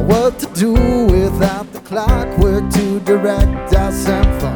what to do without the clockwork to direct our symphony.